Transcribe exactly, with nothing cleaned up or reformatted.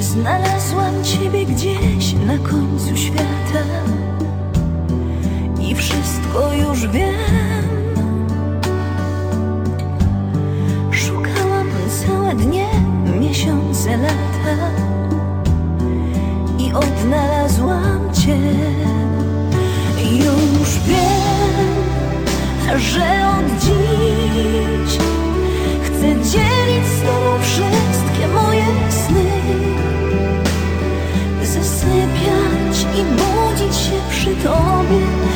Znalazłam Ciebie gdzieś na końcu świata i wszystko już wiem. Szukałam całe dnie, miesiące, lata i odnalazłam Cię. Już wiem, że od dziś chcę dzielić z Tobą wszystkie moje sny, zasypiać i budzić się przy Tobie